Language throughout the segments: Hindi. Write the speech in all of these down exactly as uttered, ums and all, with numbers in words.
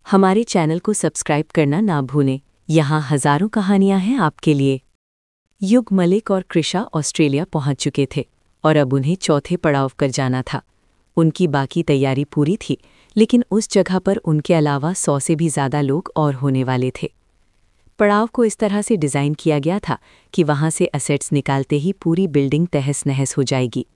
हमारे चैनल को सब्सक्राइब करना ना भूलें। यहाँ हजारों कहानियां हैं आपके लिए। युग मलिक और कृषा ऑस्ट्रेलिया पहुंच चुके थे और अब उन्हें चौथे पड़ाव पर जाना था। उनकी बाकी तैयारी पूरी थी, लेकिन उस जगह पर उनके अलावा सौ से भी ज़्यादा लोग और होने वाले थे। पड़ाव को इस तरह से डिज़ाइन किया गया था कि वहाँ से असेट्स निकालते ही पूरी बिल्डिंग तहस नहस हो जाएगी।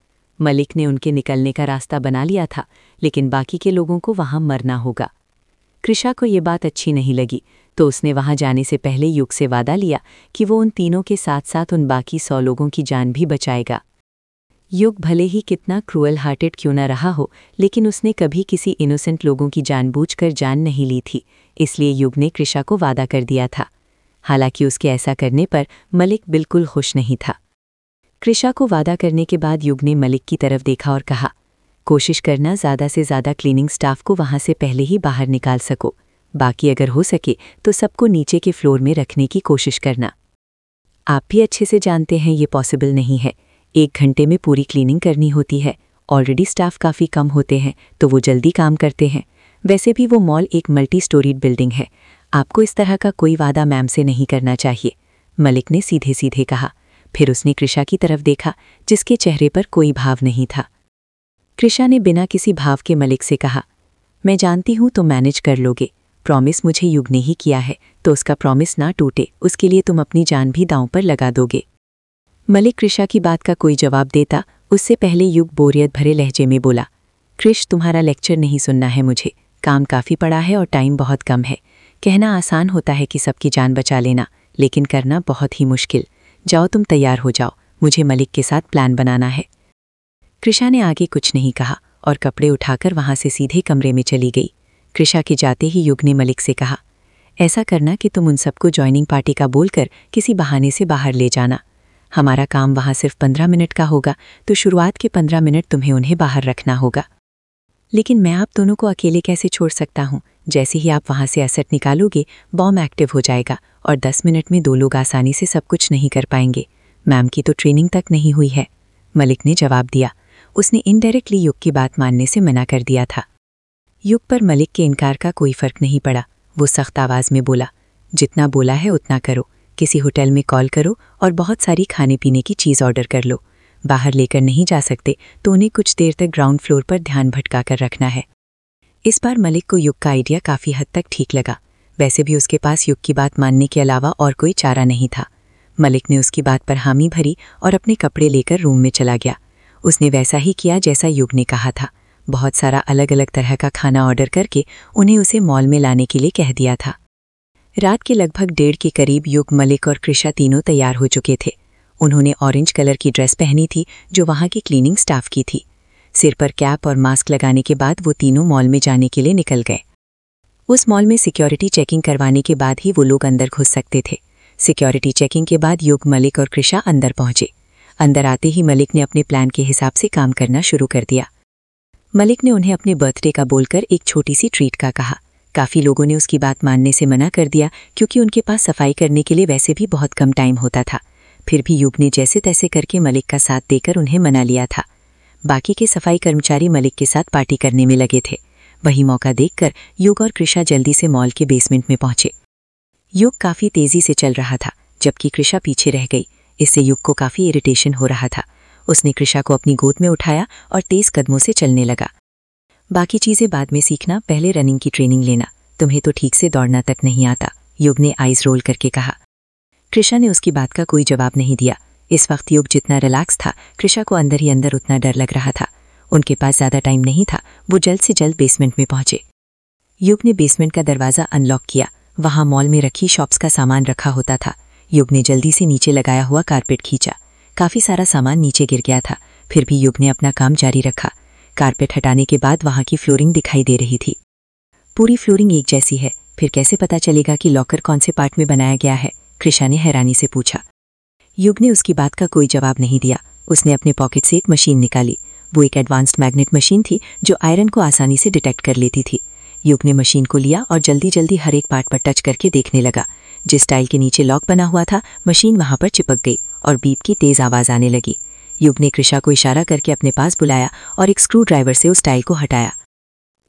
मलिक ने उनके निकलने का रास्ता बना लिया था, लेकिन बाकी के लोगों को वहाँ मरना होगा। कृषा को ये बात अच्छी नहीं लगी, तो उसने वहाँ जाने से पहले युग से वादा लिया कि वो उन तीनों के साथ साथ उन बाकी सौ लोगों की जान भी बचाएगा। युग भले ही कितना क्रूअल हार्टेड क्यों न रहा हो, लेकिन उसने कभी किसी इनोसेंट लोगों की जानबूझकर जान नहीं ली थी, इसलिए युग ने कृषा को वादा कर दिया था। हालांकि उसके ऐसा करने पर मलिक बिल्कुल खुश नहीं था। कृषा को वादा करने के बाद युग ने मलिक की तरफ देखा और कहा, कोशिश करना ज़्यादा से ज़्यादा क्लीनिंग स्टाफ को वहाँ से पहले ही बाहर निकाल सको। बाकी अगर हो सके तो सबको नीचे के फ्लोर में रखने की कोशिश करना। आप भी अच्छे से जानते हैं ये पॉसिबल नहीं है। एक घंटे में पूरी क्लीनिंग करनी होती है। ऑलरेडी स्टाफ काफ़ी कम होते हैं, तो वो जल्दी काम करते हैं। वैसे भी वो मॉल एक मल्टी स्टोरीड बिल्डिंग है। आपको इस तरह का कोई वादा मैम से नहीं करना चाहिए, मलिक ने सीधे सीधे कहा। फिर उसने कृषा की तरफ देखा, जिसके चेहरे पर कोई भाव नहीं था। कृषा ने बिना किसी भाव के मलिक से कहा, मैं जानती हूँ तुम मैनेज कर लोगे। प्रॉमिस मुझे युग ने ही किया है, तो उसका प्रॉमिस ना टूटे, उसके लिए तुम अपनी जान भी दांव पर लगा दोगे। मलिक कृषा की बात का कोई जवाब देता, उससे पहले युग बोरियत भरे लहजे में बोला, कृष, तुम्हारा लेक्चर नहीं सुनना है मुझे। काम काफ़ी पड़ा है और टाइम बहुत कम है। कहना आसान होता है कि सबकी जान बचा लेना, लेकिन करना बहुत ही मुश्किल। जाओ, तुम तैयार हो जाओ, मुझे मलिक के साथ प्लान बनाना है। कृषा ने आगे कुछ नहीं कहा और कपड़े उठाकर वहां से सीधे कमरे में चली गई। कृषा के जाते ही युग ने मलिक से कहा, ऐसा करना कि तुम उन सबको ज्वाइनिंग पार्टी का बोलकर किसी बहाने से बाहर ले जाना। हमारा काम वहां सिर्फ पंद्रह मिनट का होगा, तो शुरुआत के पंद्रह मिनट तुम्हें उन्हें बाहर रखना होगा। लेकिन मैं आप दोनों को अकेले कैसे छोड़ सकता हूँ? जैसे ही आप वहां से एसेट निकालोगे, बॉम्ब एक्टिव हो जाएगा और दस मिनट में दो लोग आसानी से सब कुछ नहीं कर पाएंगे। मैम की तो ट्रेनिंग तक नहीं हुई है, मलिक ने जवाब दिया। उसने इनडायरेक्टली युग की बात मानने से मना कर दिया था। युग पर मलिक के इनकार का कोई फर्क नहीं पड़ा। वो सख्त आवाज़ में बोला, जितना बोला है उतना करो। किसी होटल में कॉल करो और बहुत सारी खाने पीने की चीज़ ऑर्डर कर लो। बाहर लेकर नहीं जा सकते तो उन्हें कुछ देर तक ग्राउंड फ्लोर पर ध्यान भटका कर रखना है। इस बार मलिक को युग का आइडिया काफ़ी हद तक ठीक लगा। वैसे भी उसके पास युग की बात मानने के अलावा और कोई चारा नहीं था। मलिक ने उसकी बात पर हामी भरी और अपने कपड़े लेकर रूम में चला गया। उसने वैसा ही किया जैसा युग ने कहा था। बहुत सारा अलग अलग तरह का खाना ऑर्डर करके उन्हें उसे मॉल में लाने के लिए कह दिया था। रात के लगभग डेढ़ के करीब युग, मलिक और कृषा तीनों तैयार हो चुके थे। उन्होंने ऑरेंज कलर की ड्रेस पहनी थी, जो वहाँ की क्लीनिंग स्टाफ की थी। सिर पर कैप और मास्क लगाने के बाद वो तीनों मॉल में जाने के लिए निकल गए। उस मॉल में सिक्योरिटी चेकिंग करवाने के बाद ही वो लोग अंदर घुस सकते थे। सिक्योरिटी चेकिंग के बाद युग, मलिक और कृषा अंदर पहुंचे। अंदर आते ही मलिक ने अपने प्लान के हिसाब से काम करना शुरू कर दिया। मलिक ने उन्हें अपने बर्थडे का बोलकर एक छोटी सी ट्रीट का कहा। काफ़ी लोगों ने उसकी बात मानने से मना कर दिया, क्योंकि उनके पास सफाई करने के लिए वैसे भी बहुत कम टाइम होता था। फिर भी युग ने जैसे तैसे करके मलिक का साथ देकर उन्हें मना लिया था। बाकी के सफाई कर्मचारी मलिक के साथ पार्टी करने में लगे थे। वही मौका देखकर युग और कृषा जल्दी से मॉल के बेसमेंट में पहुंचे। युग काफ़ी तेज़ी से चल रहा था, जबकि कृषा पीछे रह गई। इससे युग को काफ़ी इरिटेशन हो रहा था। उसने कृषा को अपनी गोद में उठाया और तेज़ कदमों से चलने लगा। बाकी चीज़ें बाद में सीखना, पहले रनिंग की ट्रेनिंग लेना। तुम्हें तो ठीक से दौड़ना तक नहीं आता, युग ने आइज रोल करके कहा। कृषा ने उसकी बात का कोई जवाब नहीं दिया। इस वक्त युग जितना रिलैक्स था, कृषा को अंदर ही अंदर उतना डर लग रहा था। उनके पास ज़्यादा टाइम नहीं था। वो जल्द से जल्द बेसमेंट में पहुंचे। युग ने बेसमेंट का दरवाज़ा अनलॉक किया। वहाँ मॉल में रखी शॉप्स का सामान रखा होता था। युग ने जल्दी से नीचे लगाया हुआ कारपेट खींचा। काफ़ी सारा सामान नीचे गिर गया था, फिर भी युग ने अपना काम जारी रखा। कारपेट हटाने के बाद वहाँ की फ्लोरिंग दिखाई दे रही थी। पूरी फ्लोरिंग एक जैसी है, फिर कैसे पता चलेगा कि लॉकर कौन से पार्ट में बनाया गया है? कृषा ने हैरानी से पूछा। युग ने उसकी बात का कोई जवाब नहीं दिया। उसने अपने पॉकेट से एक मशीन निकाली। वो एक एडवांस्ड मैग्नेट मशीन थी, जो आयरन को आसानी से डिटेक्ट कर लेती थी। युग ने मशीन को लिया और जल्दी जल्दी हर एक पार्ट पर टच करके देखने लगा। जिस टाइल के नीचे लॉक बना हुआ था, मशीन वहां पर चिपक गई और बीप की तेज आवाज आने लगी। युग ने कृषा को इशारा करके अपने पास बुलाया और एक स्क्रू ड्राइवर से उस टाइल को हटाया।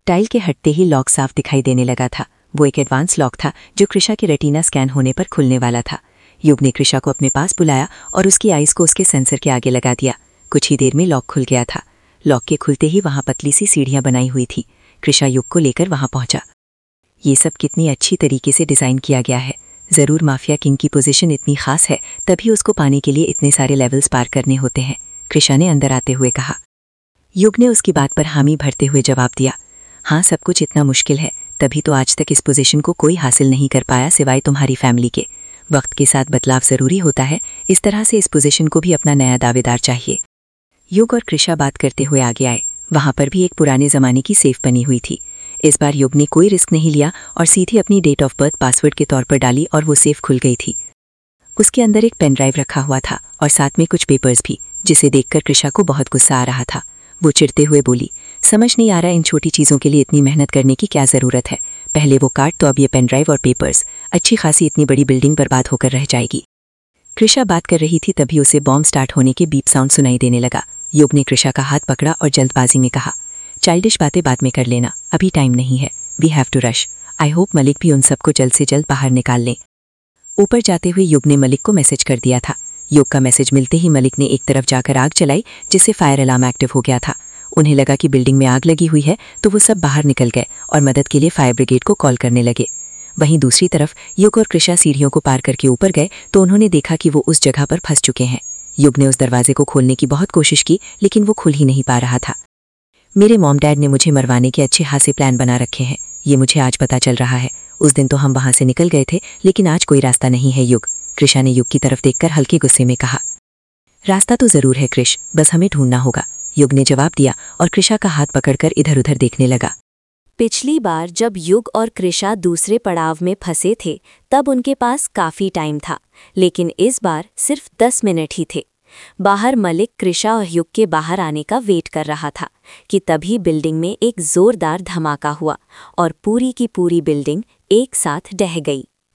टाइल के हटते ही लॉक साफ दिखाई देने लगा था। वो एक एडवांस लॉक था जो कृषा के रेटिना स्कैन होने पर खुलने वाला था। युग ने कृषा को अपने पास बुलाया और उसकी आइज को उसके सेंसर के आगे लगा दिया। कुछ ही देर में लॉक खुल गया था। लॉक के खुलते ही वहां पतली सी सीढ़ियां बनाई हुई थी। कृषा युग को लेकर वहां पहुंचा। ये सब कितनी अच्छी तरीके से डिजाइन किया गया है। जरूर माफिया किंग की पोजीशन इतनी खास है, तभी उसको पाने के लिए इतने सारे लेवल्स पार करने होते हैं, कृषा ने अंदर आते हुए कहा। युग ने उसकी बात पर हामी भरते हुए जवाब दिया, हाँ सब कुछ इतना मुश्किल है, तभी तो आज तक इस पोजीशन को कोई हासिल नहीं कर पाया सिवाय तुम्हारी फैमिली के। वक्त के साथ बदलाव जरूरी होता है, इस तरह से इस पोजीशन को भी अपना नया दावेदार चाहिए। युग और कृषा बात करते हुए आगे आए। वहां पर भी एक पुराने जमाने की सेफ बनी हुई थी। इस बार युग ने कोई रिस्क नहीं लिया और सीधी अपनी डेट ऑफ बर्थ पासवर्ड के तौर पर डाली और वो सेफ खुल गई थी। उसके अंदर एक पेन ड्राइव रखा हुआ था और साथ में कुछ पेपर्स भी, जिसे देखकर कृषा को बहुत गुस्सा आ रहा था। वो चिढ़ते हुए बोली, समझ नहीं आ रहा इन छोटी चीज़ों के लिए इतनी मेहनत करने की क्या ज़रूरत है। पहले वो कार्ड तो अब ये पेन ड्राइव और पेपर्स। अच्छी खासी इतनी बड़ी बिल्डिंग बर्बाद होकर रह जाएगी। कृषा बात कर रही थी, तभी उसे बॉम्ब स्टार्ट होने के बीप साउंड सुनाई देने लगा। युग ने कृषा का हाथ पकड़ा और जल्दबाजी में कहा, चाइल्डिश बातें बाद में कर लेना, अभी टाइम नहीं है। We have to rush. I hope Malik भी उन सबको जल्द से जल्द बाहर निकाल लें। ऊपर जाते हुए युग ने मलिक को मैसेज कर दिया था। युग का मैसेज मिलते ही मलिक ने एक तरफ जाकर आग चलाई, जिससे फायर अलार्म एक्टिव हो गया था। उन्हें लगा कि बिल्डिंग में आग लगी हुई है, तो वो सब बाहर निकल गए और मदद के लिए फायर ब्रिगेड को कॉल करने लगे। वहीं दूसरी तरफ युग और कृषा सीढ़ियों को पार करके ऊपर गए तो उन्होंने देखा कि वो उस जगह पर फंस चुके हैं। युग ने उस दरवाजे को खोलने की बहुत कोशिश की, लेकिन वो खुल ही नहीं पा रहा था। मेरे मॉम डैड ने मुझे मरवाने के अच्छे खासे प्लान बना रखे हैं, ये मुझे आज पता चल रहा है। उस दिन तो हम वहां से निकल गए थे, लेकिन आज कोई रास्ता नहीं है युग, कृषा ने युग की तरफ देखकर हल्के गुस्से में कहा। रास्ता तो जरूर है कृष, बस हमें ढूंढना होगा, युग ने जवाब दिया और कृषा का हाथ पकड़कर इधर उधर देखने लगा। पिछली बार जब युग और कृषा दूसरे पड़ाव में फंसे थे, तब उनके पास काफी टाइम था, लेकिन इस बार सिर्फ दस मिनट ही थे। बाहर मलिक कृषा और युग के बाहर आने का वेट कर रहा था कि तभी बिल्डिंग में एक जोरदार धमाका हुआ और पूरी की पूरी बिल्डिंग एक साथ ढह गई।